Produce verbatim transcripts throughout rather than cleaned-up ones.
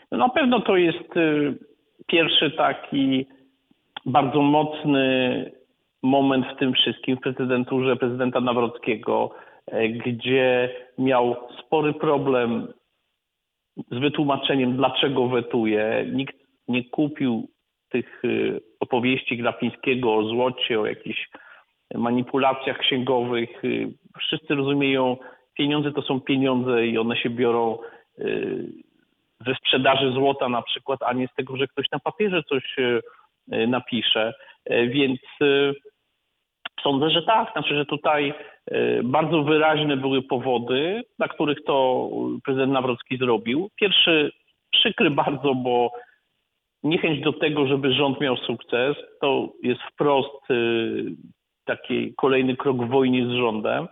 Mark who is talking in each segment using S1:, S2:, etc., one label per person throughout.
S1: No na pewno to jest y, pierwszy taki bardzo mocny moment w tym wszystkim w prezydenturze prezydenta Nawrockiego, e, gdzie miał spory problem z wytłumaczeniem, dlaczego wetuje. Nikt nie kupił tych y, opowieści Glapińskiego o złocie, o jakichś manipulacjach księgowych. Y, Wszyscy rozumieją, pieniądze to są pieniądze i one się biorą y, ze sprzedaży złota na przykład, a nie z tego, że ktoś na papierze coś y, napisze. Y, Więc y, sądzę, że tak. Znaczy, że tutaj y, bardzo wyraźne były powody, dla których to prezydent Nawrocki zrobił. Pierwszy przykry bardzo, bo niechęć do tego, żeby rząd miał sukces, to jest wprost y, taki kolejny krok w wojnie z rządem.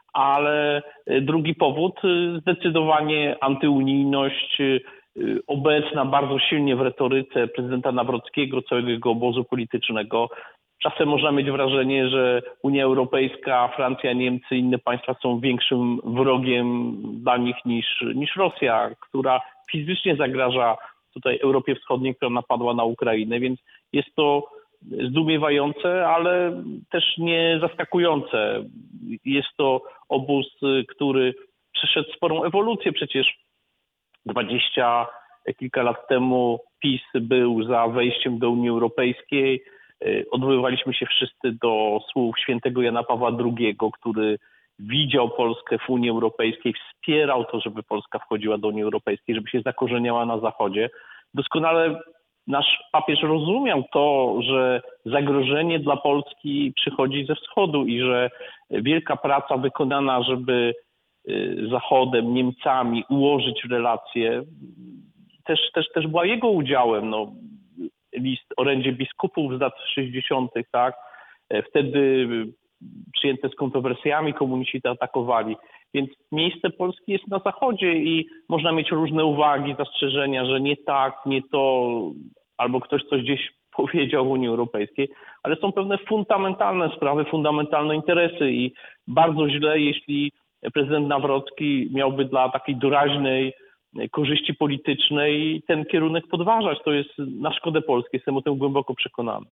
S1: Ale y, drugi powód, y, zdecydowanie antyunijność, y, y, obecna bardzo silnie w retoryce prezydenta Nawrockiego, całego jego obozu politycznego. Czasem można mieć wrażenie, że Unia Europejska, Francja, Niemcy, inne państwa są większym wrogiem dla nich niż, niż Rosja, która fizycznie zagraża tutaj Europie Wschodniej, która napadła na Ukrainę, więc jest to zdumiewające, ale też nie zaskakujące. Jest to obóz, który przeszedł sporą ewolucję. Przecież dwadzieścia kilka lat temu PiS był za wejściem do Unii Europejskiej. Odwoływaliśmy się wszyscy do słów świętego Jana Pawła drugiego, który widział Polskę w Unii Europejskiej, wspierał to, żeby Polska wchodziła do Unii Europejskiej, żeby się zakorzeniała na Zachodzie. Doskonale nasz papież rozumiał to, że zagrożenie dla Polski przychodzi ze wschodu i że wielka praca wykonana, żeby Zachodem, Niemcami ułożyć relacje, też, też, też była jego udziałem. No, list orędzie biskupów z lat sześćdziesiątych, tak? Wtedy przyjęte z kontrowersjami, komuniści to atakowali. Więc miejsce Polski jest na Zachodzie i można mieć różne uwagi, zastrzeżenia, że nie tak, nie to, albo ktoś coś gdzieś powiedział w Unii Europejskiej, ale są pewne fundamentalne sprawy, fundamentalne interesy i bardzo źle, jeśli prezydent Nawrocki miałby dla takiej doraźnej korzyści politycznej ten kierunek podważać. To jest na szkodę Polski, jestem o tym głęboko przekonany.